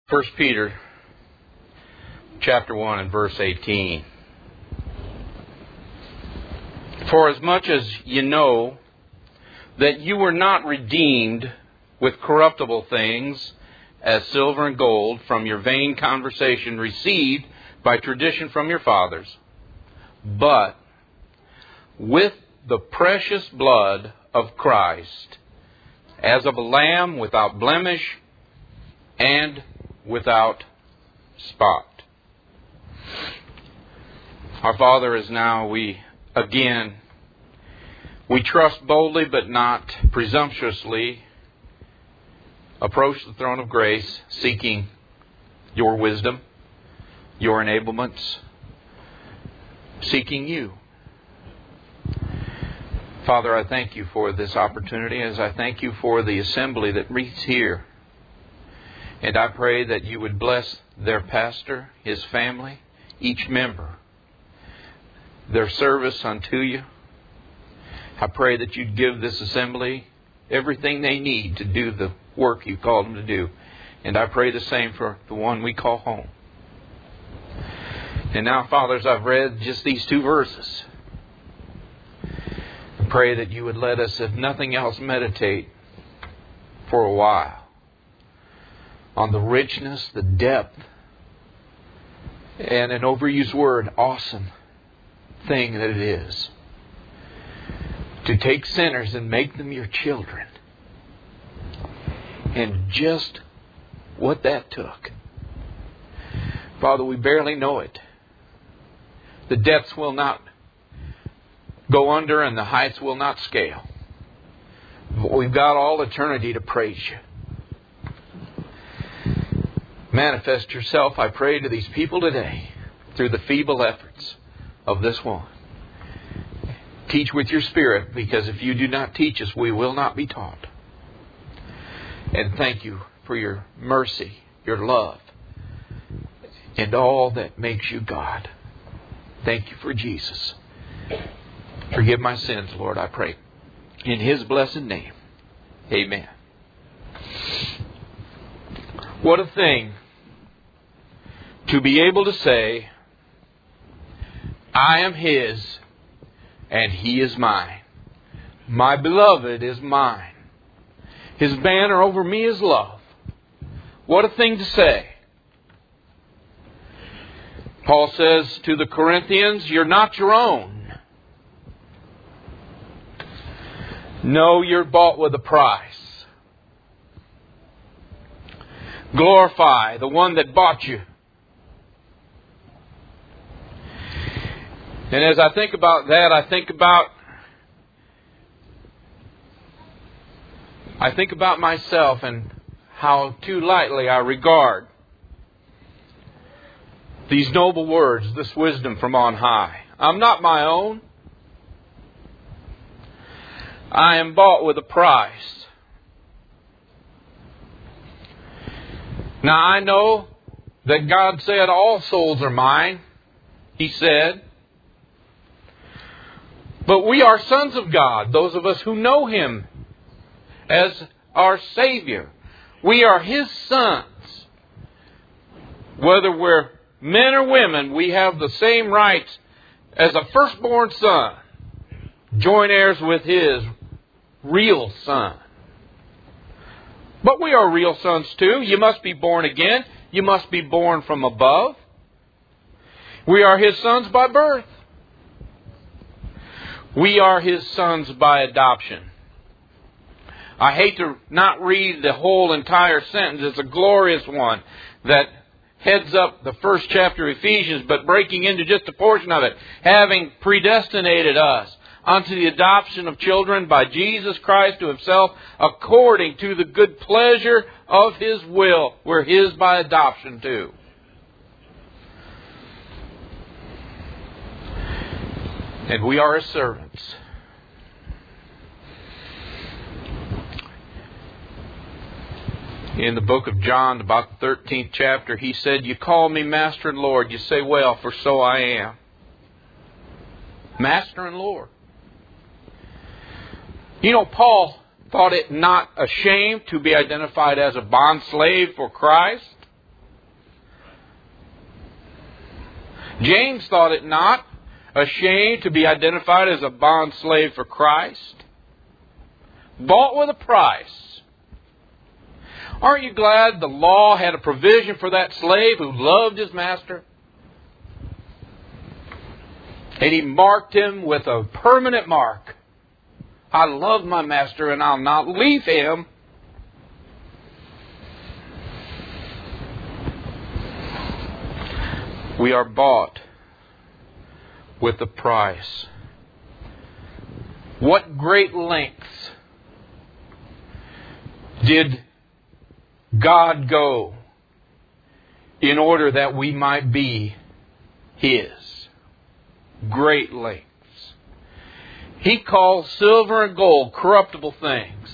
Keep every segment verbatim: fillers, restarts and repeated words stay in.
First Peter chapter one and verse eighteen. For as much as you know that you were not redeemed with corruptible things as silver and gold from your vain conversation received by tradition from your fathers, but with the precious blood of Christ, as of a lamb without blemish and without spot. Our Father, is now we again, we trust boldly but not presumptuously approach the throne of grace, seeking your wisdom, your enablements, seeking you. Father, I thank you for this opportunity, as I thank you for the assembly that meets here. And I pray that you would bless their pastor, his family, each member, their service unto you. I pray that you'd give this assembly everything they need to do the work you called them to do. And I pray the same for the one we call home. And now, fathers, I've read just these two verses. I pray that you would let us, if nothing else, meditate for a while on the richness, the depth, and an overused word, awesome thing that it is to take sinners and make them your children. And just what that took. Father, we barely know it. The depths will not go under and the heights will not scale. But we've got all eternity to praise you. Manifest yourself, I pray, to these people today through the feeble efforts of this one. Teach with your Spirit, because if you do not teach us, we will not be taught. And thank you for your mercy, your love, and all that makes you God. Thank you for Jesus. Forgive my sins, Lord, I pray. In His blessed name, amen. What a thing to be able to say, I am His and He is mine. My beloved is mine. His banner over me is love. What a thing to say. Paul says to the Corinthians, you're not your own. No, you're bought with a price. Glorify the one that bought you. And as I think about that, I think about I think about myself and how too lightly I regard these noble words, this wisdom from on high. I'm not my own. I am bought with a price. Now I know that God said all souls are mine. He said. But we are sons of God, those of us who know Him as our Savior. We are His sons. Whether we're men or women, we have the same rights as a firstborn son. Joint heirs with His real Son. But we are real sons too. You must be born again. You must be born from above. We are His sons by birth. We are His sons by adoption. I hate to not read the whole entire sentence. It's a glorious one that heads up the first chapter of Ephesians, but breaking into just a portion of it. Having predestinated us unto the adoption of children by Jesus Christ to Himself, according to the good pleasure of His will. We're His by adoption too. And we are His servants. In the book of John, about the thirteenth chapter, He said, you call me Master and Lord. You say, well, for so I am. Master and Lord. You know, Paul thought it not a shame to be identified as a bondslave for Christ. James thought it not ashamed to be identified as a bond slave for Christ. Bought with a price. Aren't you glad the law had a provision for that slave who loved his master? And he marked him with a permanent mark. I love my master and I'll not leave him. We are bought with a price. What great lengths did God go in order that we might be His? Great lengths. He calls silver and gold corruptible things.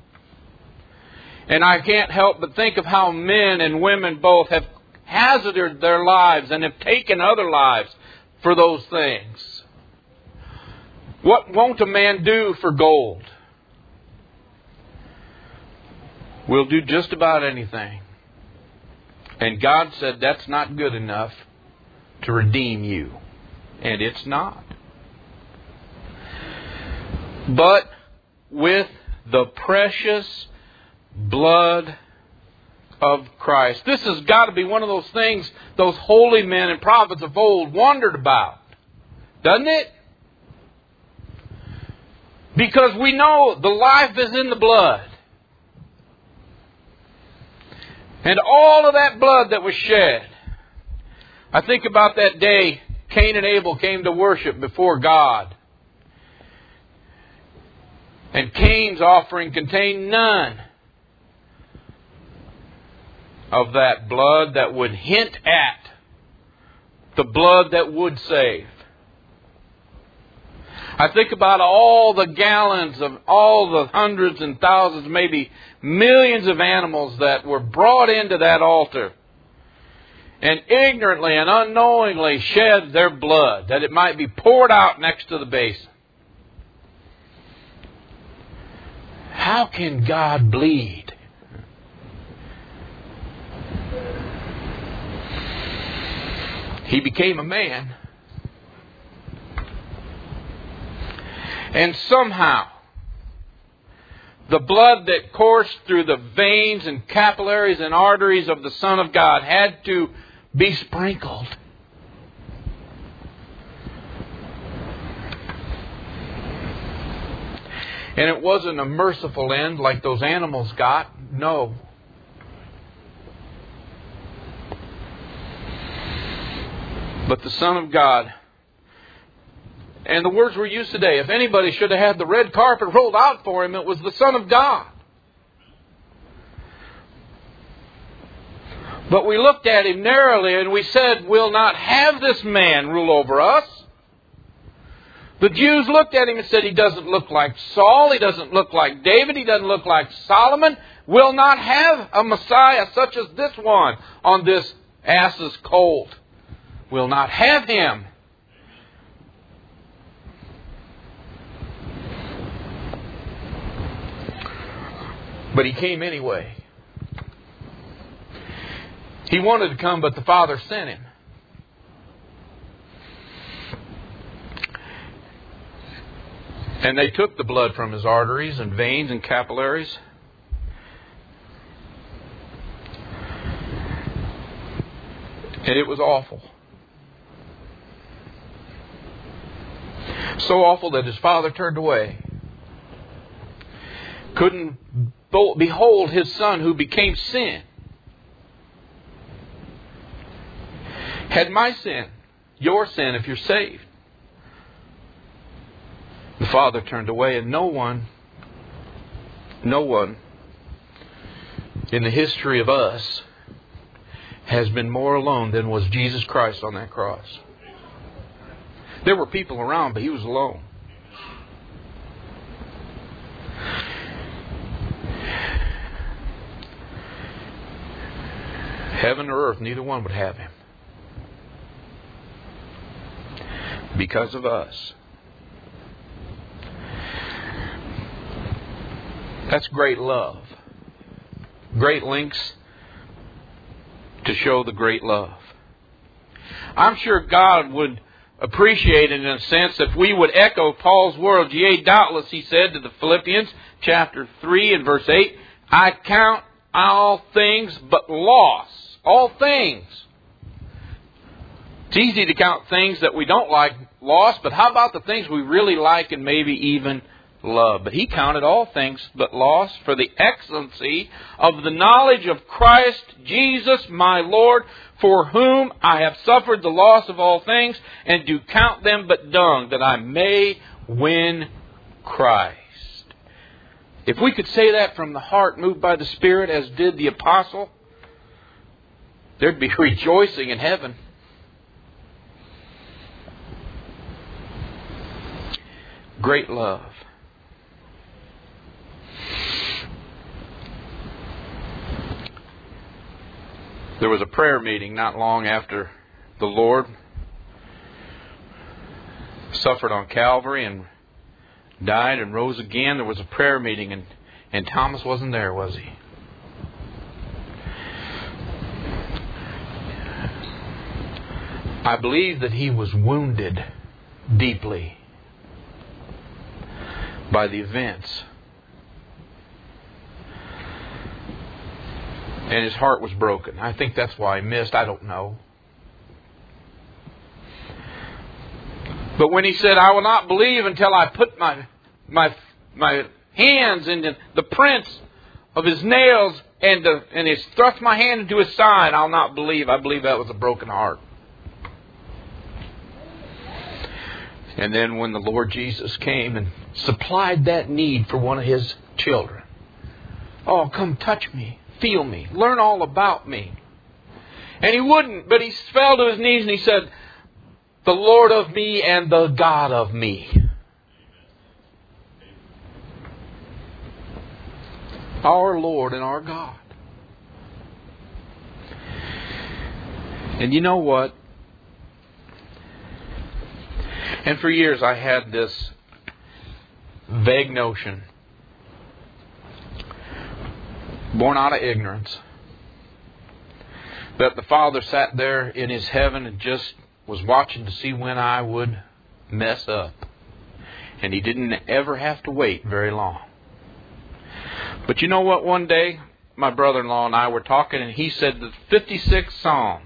And I can't help but think of how men and women both have hazarded their lives and have taken other lives for those things. What won't a man do for gold? We'll do just about anything. And God said that's not good enough to redeem you. And it's not. But with the precious blood of Christ. This has got to be one of those things those holy men and prophets of old wondered about. Doesn't it? Because we know the life is in the blood. And all of that blood that was shed. I think about that day Cain and Abel came to worship before God. And Cain's offering contained none of that blood that would hint at the blood that would save. I think about all the gallons of all the hundreds and thousands, maybe millions of animals that were brought into that altar and ignorantly and unknowingly shed their blood that it might be poured out next to the basin. How can God bleed? He became a man. And somehow, the blood that coursed through the veins and capillaries and arteries of the Son of God had to be sprinkled. And it wasn't a merciful end like those animals got. No. But the Son of God. And the words were used today. If anybody should have had the red carpet rolled out for him, it was the Son of God. But we looked at him narrowly and we said, we'll not have this man rule over us. The Jews looked at him and said, he doesn't look like Saul, he doesn't look like David, he doesn't look like Solomon. We'll not have a Messiah such as this one on this ass's colt. We'll not have him. But he came anyway. He wanted to come, but the Father sent him. And they took the blood from his arteries and veins and capillaries. And it was awful. So awful that his father turned away. Couldn't behold his son who became sin. Had my sin, your sin if you're saved. The Father turned away, and no one, no one in the history of us has been more alone than was Jesus Christ on that cross. There were people around, but He was alone. Heaven or earth, neither one would have Him. Because of us. That's great love. Great lengths to show the great love. I'm sure God would appreciate it in a sense if we would echo Paul's words. Yea, doubtless, he said to the Philippians, chapter three and verse eight, I count all things but loss. All things. It's easy to count things that we don't like loss, but how about the things we really like and maybe even love? But he counted all things but loss for the excellency of the knowledge of Christ Jesus my Lord, for whom I have suffered the loss of all things, and do count them but dung, that I may win Christ. If we could say that from the heart, moved by the Spirit, as did the apostle, there'd be rejoicing in heaven. Great love. There was a prayer meeting not long after the Lord suffered on Calvary and died and rose again. There was a prayer meeting, and, and Thomas wasn't there, was he? I believe that he was wounded deeply by the events. And his heart was broken. I think that's why he missed. I don't know. But when he said, I will not believe until I put my my my hands into the prints of his nails and the, and his thrust my hand into his side, I'll not believe. I believe that was a broken heart. And then when the Lord Jesus came and supplied that need for one of his children. Oh, come touch me. Feel me. Learn all about me. And he wouldn't, but he fell to his knees and he said, the Lord of me and the God of me. Our Lord and our God. And you know what? And for years I had this vague notion, born out of ignorance, that the Father sat there in His heaven and just was watching to see when I would mess up. And He didn't ever have to wait very long. But you know what? One day, my brother-in-law and I were talking, and he said the fifty-sixth Psalm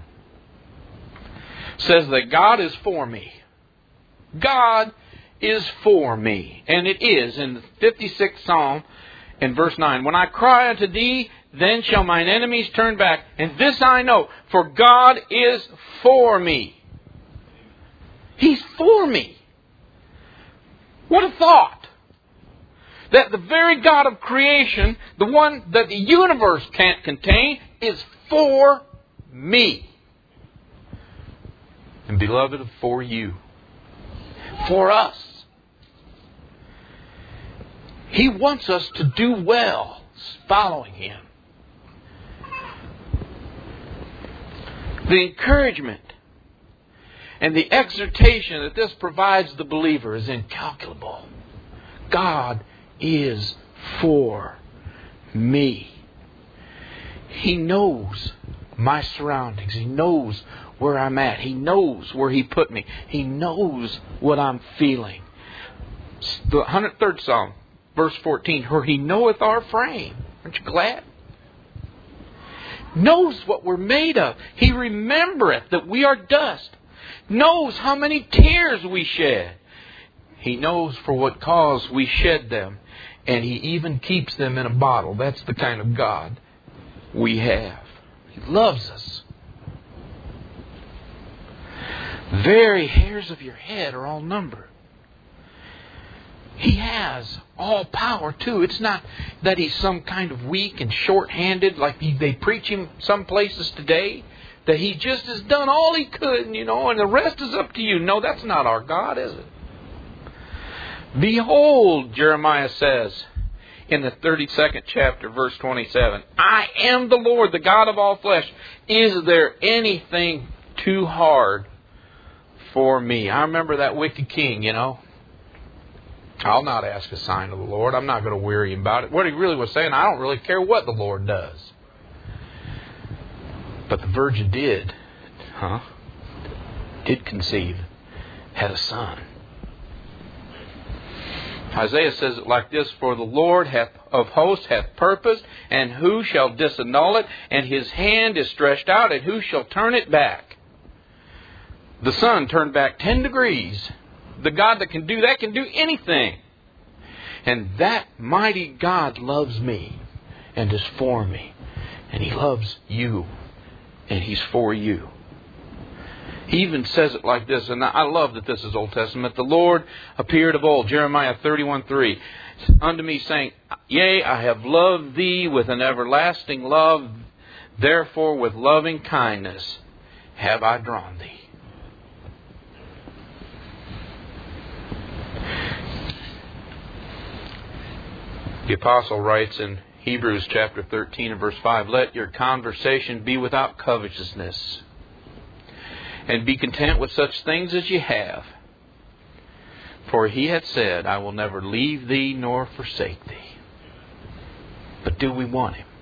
says that God is for me. God is for me. And it is in the fifty-sixth Psalm in verse nine. When I cry unto thee, then shall mine enemies turn back. And this I know, for God is for me. He's for me. What a thought. That the very God of creation, the one that the universe can't contain, is for me. And beloved, for you. For us. He wants us to do well following Him. The encouragement and the exhortation that this provides the believer is incalculable. God is for me. He knows my surroundings. He knows where I'm at. He knows where He put me. He knows what I'm feeling. The one hundred third Psalm, verse fourteen, where He knoweth our frame. Aren't you glad? Knows what we're made of. He remembereth that we are dust. Knows how many tears we shed. He knows for what cause we shed them. And He even keeps them in a bottle. That's the kind of God we have. He loves us. Very hairs of your head are all numbered. He has all power too. It's not that He's some kind of weak and short-handed like they preach Him some places today. That He just has done all He could, you know, and the rest is up to you. No, that's not our God, is it? Behold, Jeremiah says in the thirty-second chapter, verse twenty-seven, I am the Lord, the God of all flesh. Is there anything too hard for me? I remember that wicked king, you know. I'll not ask a sign of the Lord. I'm not going to weary Him about it. What he really was saying, I don't really care what the Lord does. But the virgin did. Huh? did conceive, had a son. Isaiah says it like this, For the Lord hath, of hosts hath purposed, and who shall disannul it? And His hand is stretched out, and who shall turn it back? The sun turned back ten degrees. The God that can do that can do anything. And that mighty God loves me and is for me. And He loves you and He's for you. He even says it like this, and I love that this is Old Testament. The Lord appeared of old, Jeremiah thirty-one three, unto me saying, Yea, I have loved thee with an everlasting love, therefore with loving kindness have I drawn thee. The Apostle writes in Hebrews chapter thirteen and verse five, Let your conversation be without covetousness, and be content with such things as ye have. For He hath said, I will never leave thee nor forsake thee. But do we want Him?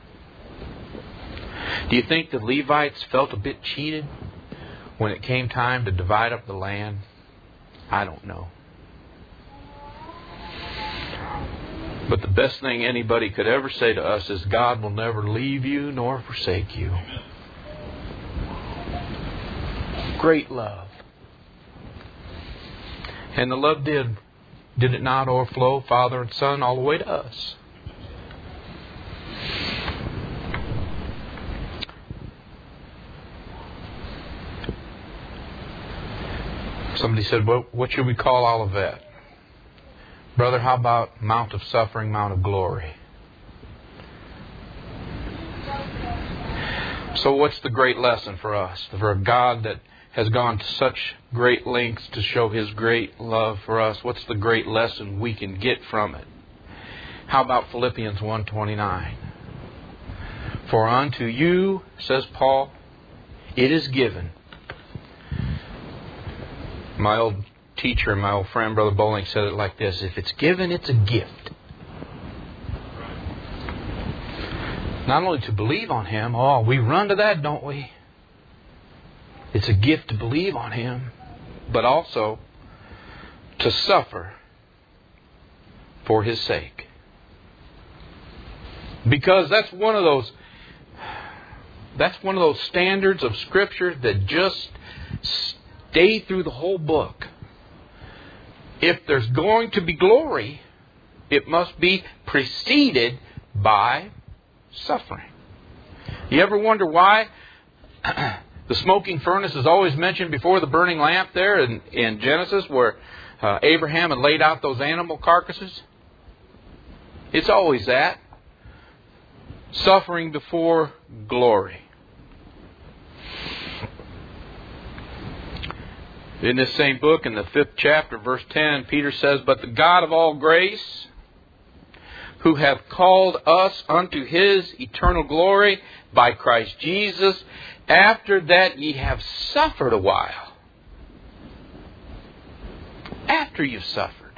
Do you think the Levites felt a bit cheated when it came time to divide up the land? I don't know. But the best thing anybody could ever say to us is God will never leave you nor forsake you. Great love. And the love did, did it not overflow, Father and Son, all the way to us. Somebody said, well, what should we call all of that? Brother, how about Mount of Suffering, Mount of Glory? So what's the great lesson for us? For a God that has gone to such great lengths to show His great love for us, what's the great lesson we can get from it? How about Philippians one twenty-nine? For unto you, says Paul, it is given. My old teacher, my old friend, Brother Bowling, said it like this, if it's given, it's a gift. Not only to believe on Him, oh, we run to that, don't we? It's a gift to believe on Him, but also to suffer for His sake. Because that's one of those that's one of those standards of Scripture that just stay through the whole book. If there's going to be glory, it must be preceded by suffering. You ever wonder why the smoking furnace is always mentioned before the burning lamp there in, in Genesis, where uh, Abraham had laid out those animal carcasses? It's always that. Suffering before glory. In this same book, in the fifth chapter, verse ten, Peter says, But the God of all grace, who hath called us unto His eternal glory by Christ Jesus, after that ye have suffered a while. After you've suffered.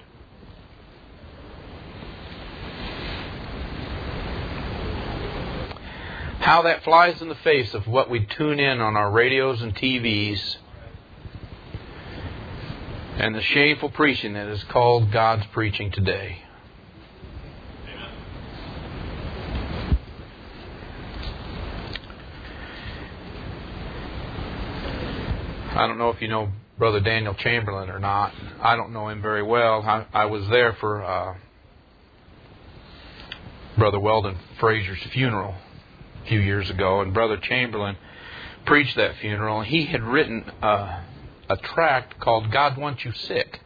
How that flies in the face of what we tune in on our radios and T Vs, and the shameful preaching that is called God's preaching today. I don't know if you know Brother Daniel Chamberlain or not. I don't know him very well. I, I was there for uh, Brother Weldon Frazier's funeral a few years ago, and Brother Chamberlain preached that funeral. He had written uh, a tract called God Wants You Sick.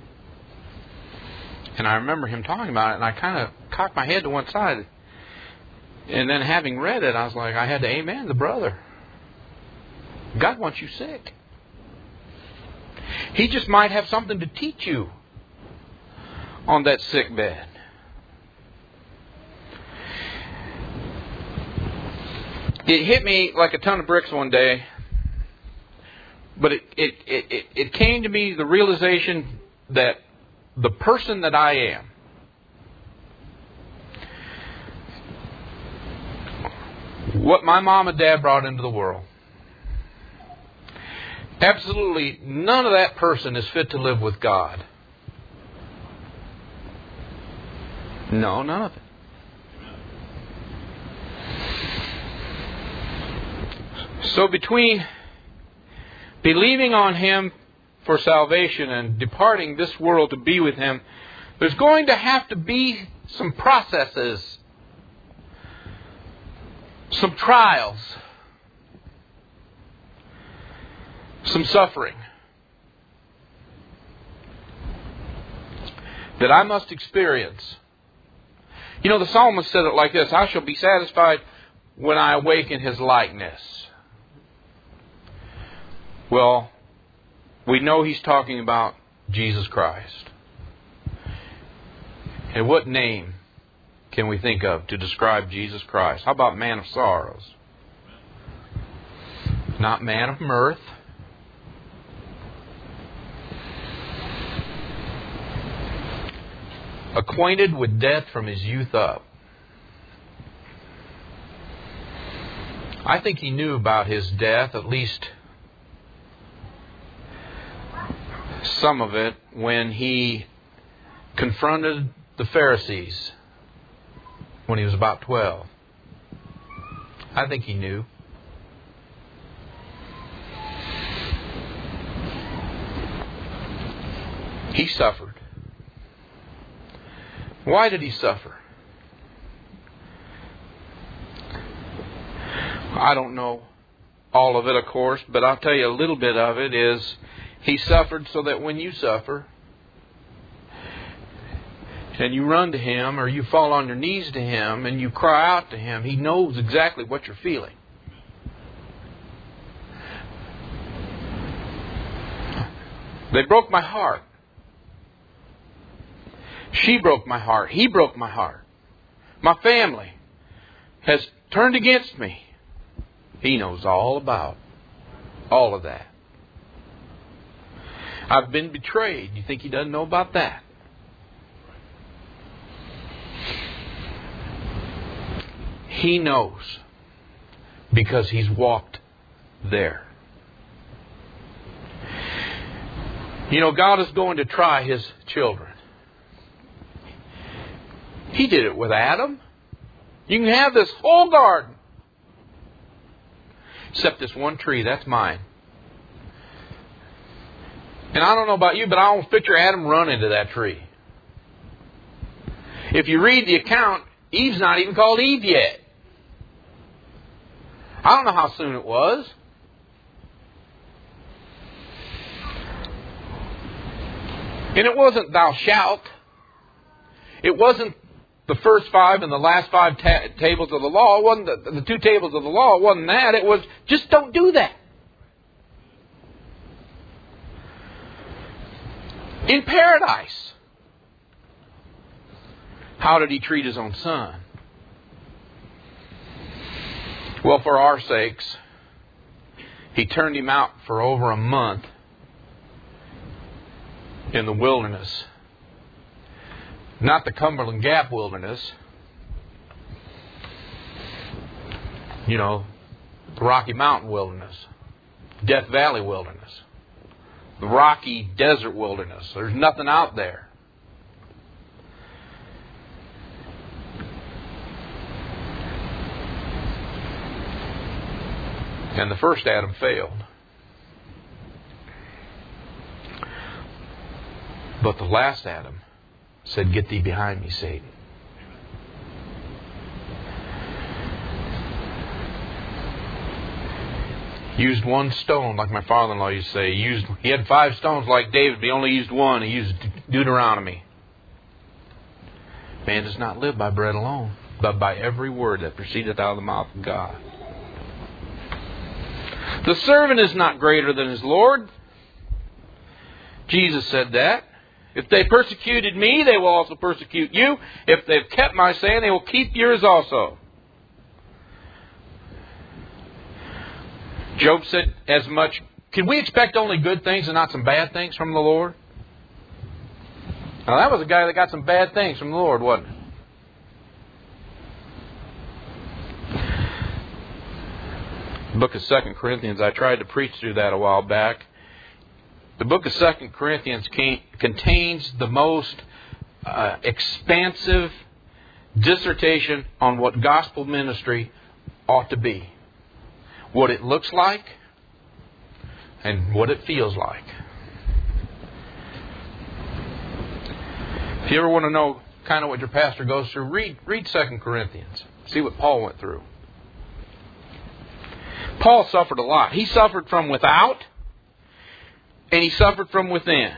And I remember him talking about it, and I kind of cocked my head to one side. And then having read it, I was like, I had to amen the brother. God wants you sick. He just might have something to teach you on that sick bed. It hit me like a ton of bricks one day, but it, it, it, it came to me the realization that the person that I am, what my mom and dad brought into the world, Absolutely none of that person is fit to live with God. No, none of it. So between believing on Him for salvation and departing this world to be with Him, there's going to have to be some processes, some trials, some suffering that I must experience. You know, the psalmist said it like this: I shall be satisfied when I awake in His likeness. Well, we know he's talking about Jesus Christ. And what name can we think of to describe Jesus Christ? How about man of sorrows? Not man of mirth. Acquainted with death from his youth up. I think he knew about his death, at least some of it, when he confronted the Pharisees when he was about twelve. I think he knew. He suffered. Why did he suffer? I don't know all of it, of course, but I'll tell you a little bit of it is he suffered so that when you suffer and you run to Him or you fall on your knees to Him and you cry out to Him, He knows exactly what you're feeling. They broke my heart. She broke my heart. He broke my heart. My family has turned against me. He knows all about all of that. I've been betrayed. You think He doesn't know about that? He knows because He's walked there. You know, God is going to try His children. He did it with Adam. You can have this whole garden. Except this one tree, that's mine. And I don't know about you, but I almost picture Adam running to that tree. If you read the account, Eve's not even called Eve yet. I don't know how soon it was. And it wasn't thou shalt. It wasn't the first five and the last five ta- tables of the law. It wasn't the, the two tables of the law. It wasn't that. It was just don't do that. In paradise, how did He treat His own Son? Well, for our sakes, He turned Him out for over a month in the wilderness. Not the Cumberland Gap wilderness. You know, the Rocky Mountain wilderness. Death Valley wilderness. The Rocky Desert wilderness. There's nothing out there. And the first Adam failed. But the last Adam said, "Get thee behind me, Satan." Used one stone, like my father-in-law used to say. He, used, he had five stones like David, but he only used one. He used Deuteronomy. Man does not live by bread alone, but by every word that proceedeth out of the mouth of God. The servant is not greater than his Lord. Jesus said that. If they persecuted me, they will also persecute you. If they've kept my saying, they will keep yours also. Job said as much. Can we expect only good things and not some bad things from the Lord? Now that was a guy that got some bad things from the Lord, wasn't it? The book of Second Corinthians, I tried to preach through that a while back. The book of Second Corinthians contains the most uh, expansive dissertation on what gospel ministry ought to be. What it looks like and what it feels like. If you ever want to know kind of what your pastor goes through, read read Second Corinthians. See what Paul went through. Paul suffered a lot. He suffered from without, and he suffered from within.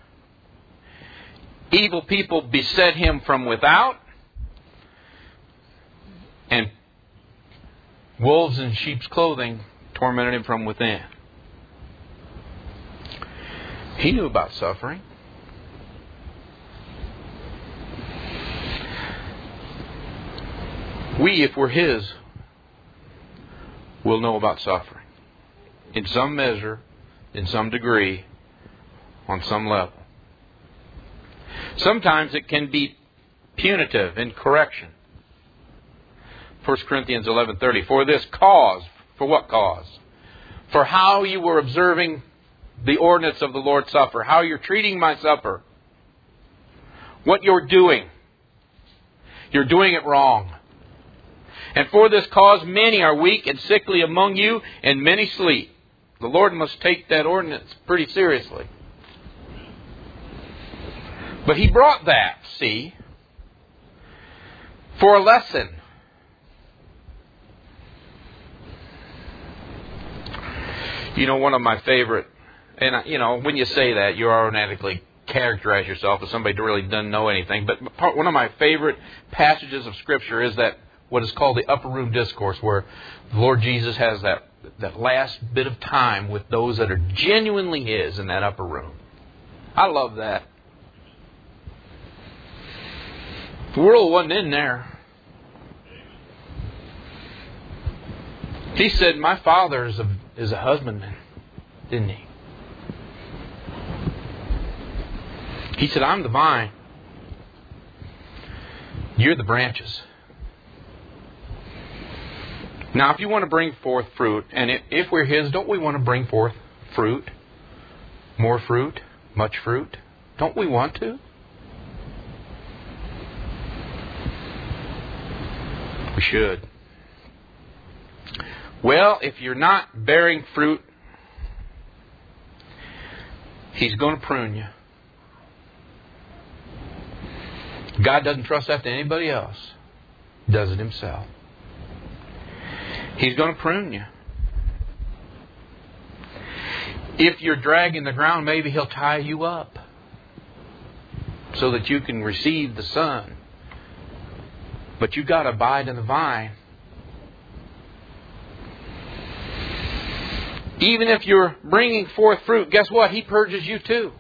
Evil people beset him from without, and wolves in sheep's clothing tormented him from within. He knew about suffering. We, if we're His, will know about suffering. In some measure, in some degree, on some level. Sometimes it can be punitive in correction. First Corinthians eleven thirty. For this cause. For what cause? For how you were observing the ordinance of the Lord's Supper. How you're treating my supper. What you're doing. You're doing it wrong. And for this cause many are weak and sickly among you, and many sleep. The Lord must take that ordinance pretty seriously. But He brought that, see, for a lesson. You know, one of my favorite, and you know, when you say that, you automatically characterize yourself as somebody who really doesn't know anything. But part, one of my favorite passages of Scripture is that what is called the upper room discourse, where the Lord Jesus has that, that last bit of time with those that are genuinely His in that upper room. I love that. The world wasn't in there. He said, my Father is a, is a husbandman, didn't He? He said, I'm the vine. You're the branches. Now, if you want to bring forth fruit, and if we're His, don't we want to bring forth fruit? More fruit? Much fruit? Don't we want to? We should. Well, if you're not bearing fruit, He's going to prune you. God doesn't trust that to anybody else. He does it Himself. He's going to prune you. If you're dragging the ground, maybe He'll tie you up so that you can receive the sun. But you've got to abide in the vine. Even if you're bringing forth fruit, guess what? He purges you too.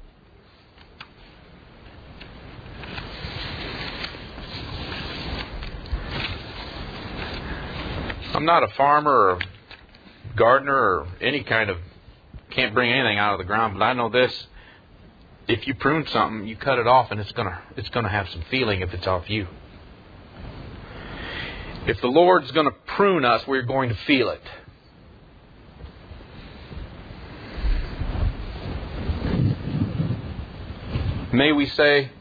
I'm not a farmer or a gardener or any kind of, can't bring anything out of the ground, but I know this. If you prune something, you cut it off and it's gonna it's gonna have some feeling if it's off you. If the Lord's going to prune us, we're going to feel it. May we say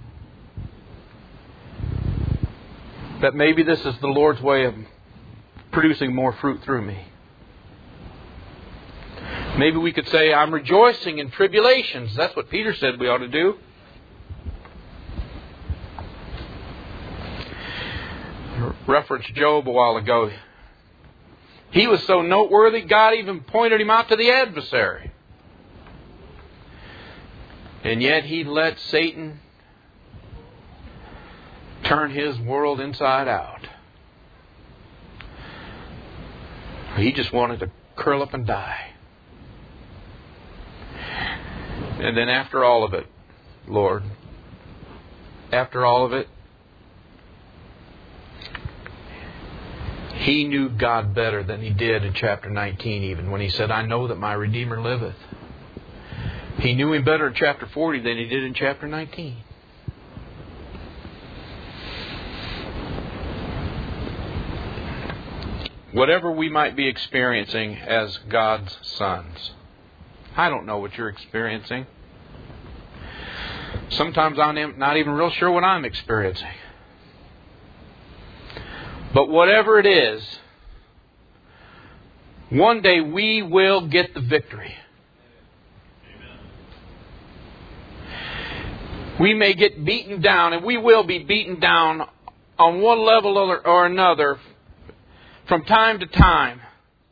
that maybe this is the Lord's way of producing more fruit through me. Maybe we could say, I'm rejoicing in tribulations. That's what Peter said we ought to do. Referenced Job a while ago. He was so noteworthy, God even pointed him out to the adversary. And yet he let Satan turn his world inside out. He just wanted to curl up and die. And then after all of it, Lord, after all of it, he knew God better than he did in chapter nineteen even, when he said, I know that my Redeemer liveth. He knew Him better in chapter forty than he did in chapter nineteen. Whatever we might be experiencing as God's sons, I don't know what you're experiencing. Sometimes I'm not even real sure what I'm experiencing. But whatever it is, one day we will get the victory. We may get beaten down, and we will be beaten down on one level or another from time to time.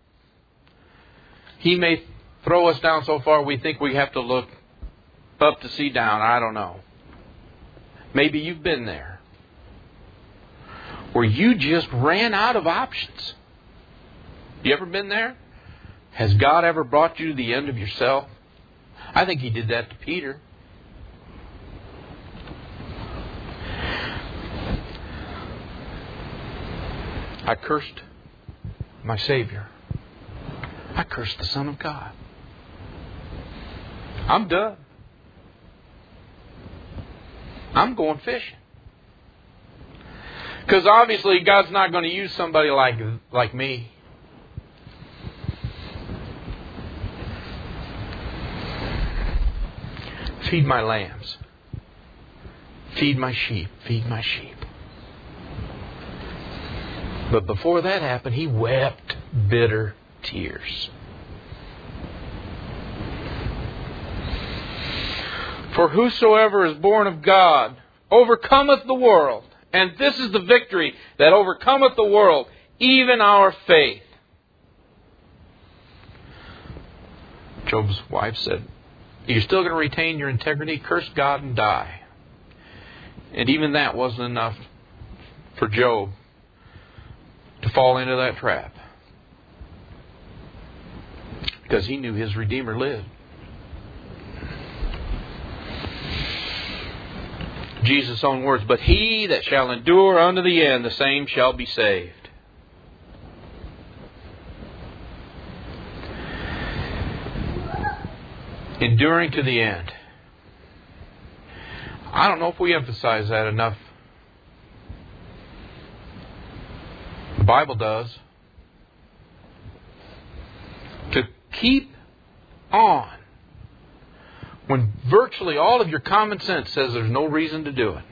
He may throw us down so far we think we have to look up to see down. I don't know. Maybe you've been there, where you just ran out of options. You ever been there? Has God ever brought you to the end of yourself? I think He did that to Peter. I cursed my Savior. I cursed the Son of God. I'm done. I'm going fishing. Because obviously God's not going to use somebody like, like me. Feed my lambs. Feed my sheep. Feed my sheep. But before that happened, He wept bitter tears. For whosoever is born of God overcometh the world. And this is the victory that overcometh the world, even our faith. Job's wife said, "You're still going to retain your integrity? Curse God and die." And even that wasn't enough for Job to fall into that trap. Because he knew his Redeemer lived. Jesus' own words, "But he that shall endure unto the end, the same shall be saved." Enduring to the end. I don't know if we emphasize that enough. The Bible does. To keep on when virtually all of your common sense says there's no reason to do it.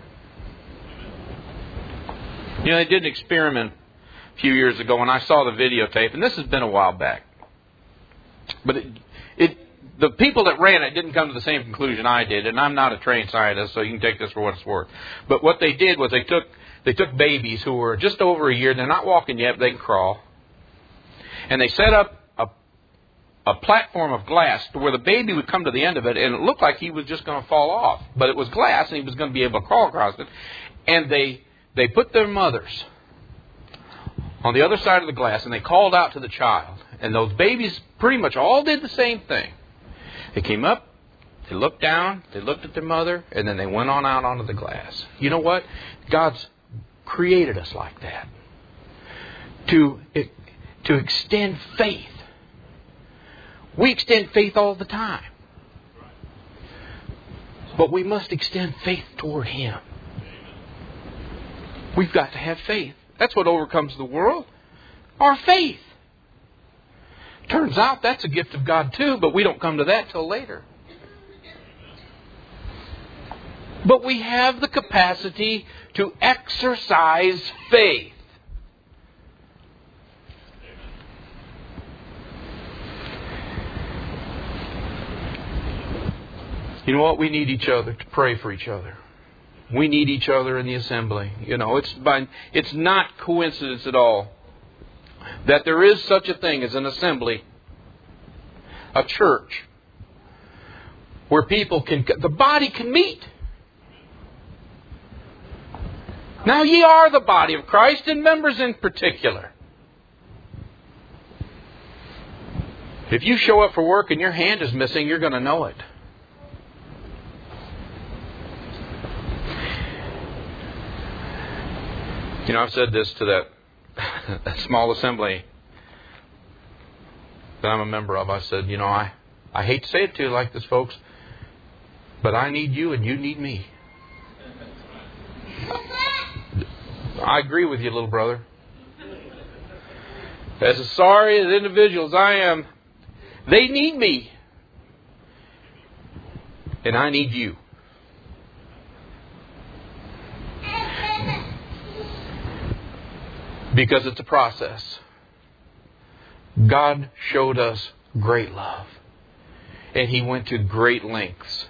You know, they did an experiment a few years ago when I saw the videotape, and this has been a while back. But it, it the people that ran it didn't come to the same conclusion I did, and I'm not a trained scientist, so you can take this for what it's worth. But what they did was they took they took babies who were just over a year, they're not walking yet, but they can crawl, and they set up a platform of glass to where the baby would come to the end of it, and it looked like he was just going to fall off. But it was glass, and he was going to be able to crawl across it. And they they put their mothers on the other side of the glass, and they called out to the child. And those babies pretty much all did the same thing. They came up, they looked down, they looked at their mother, and then they went on out onto the glass. You know what? God's created us like that. To, to extend faith. We extend faith all the time. But we must extend faith toward Him. We've got to have faith. That's what overcomes the world. Our faith. Turns out that's a gift of God too, but we don't come to that till later. But we have the capacity to exercise faith. You know what? We need each other to pray for each other. We need each other in the assembly. You know, it's by, it's not coincidence at all that there is such a thing as an assembly, a church, where people can, the body can meet. Now ye are the body of Christ, and members in particular. If you show up for work and your hand is missing, you're going to know it. You know, I've said this to that, that small assembly that I'm a member of. I said, you know, I, I hate to say it to you like this, folks, but I need you and you need me. I agree with you, little brother. As sorry as individuals I am, they need me. And I need you. Because it's a process. God showed us great love. And He went to great lengths.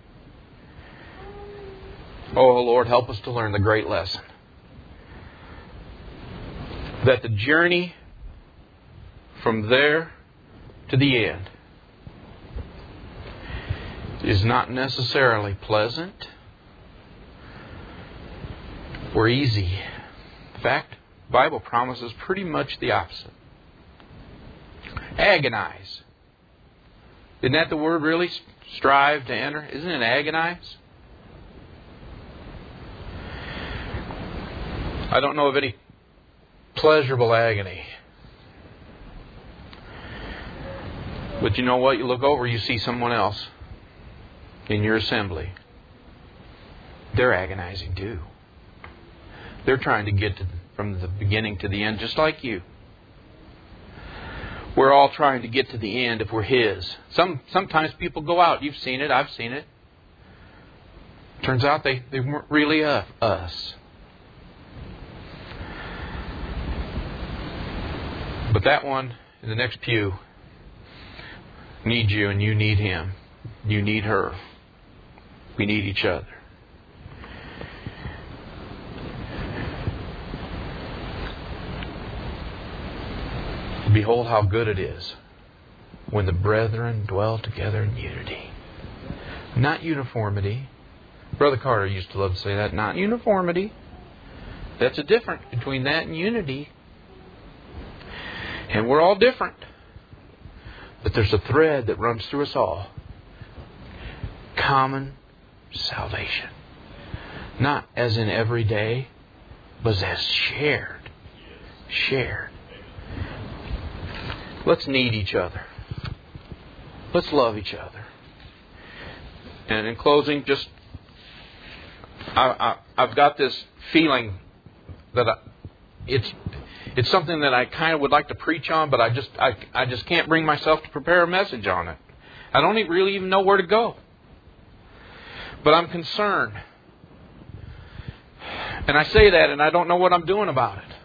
Oh Lord, help us to learn the great lesson. That the journey from there to the end is not necessarily pleasant or easy. In fact, the Bible promises pretty much the opposite. Agonize. Isn't that the word really? Strive to enter. Isn't it agonize? I don't know of any pleasurable agony. But you know what? You look over, you see someone else in your assembly. They're agonizing too. They're trying to get to, from the beginning to the end just like you. We're all trying to get to the end if we're His. Some Sometimes people go out. You've seen it. I've seen it. Turns out they, they weren't really uh, us. But that one in the next pew needs you and you need him. You need her. We need each other. Behold how good it is when the brethren dwell together in unity. Not uniformity. Brother Carter used to love to say that. Not uniformity. That's a difference between that and unity. And we're all different. But there's a thread that runs through us all. Common salvation. Not as in every day, but as shared. Shared. Let's need each other. Let's love each other. And in closing, just I, I, I've got this feeling that I, it's it's something that I kind of would like to preach on, but I just I, I just can't bring myself to prepare a message on it. I don't even really even know where to go. But I'm concerned. And I say that and I don't know what I'm doing about it.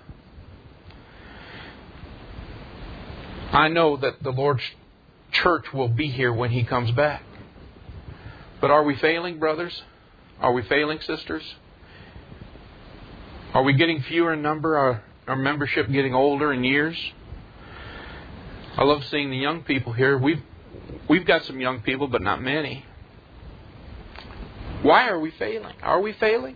I know that the Lord's church will be here when He comes back. But are we failing, brothers? Are we failing, sisters? Are we getting fewer in number? Our, our membership getting older in years? I love seeing the young people here. We've, we've got some young people, but not many. Why are we failing? Are we failing?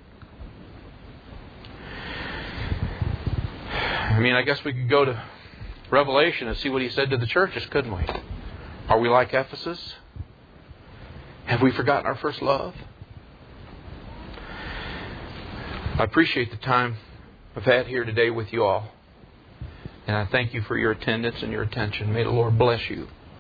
I mean, I guess we could go to Revelation and see what He said to the churches, couldn't we? Are we like Ephesus? Have we forgotten our first love? I appreciate the time I've had here today with you all. And I thank you for your attendance and your attention. May the Lord bless you.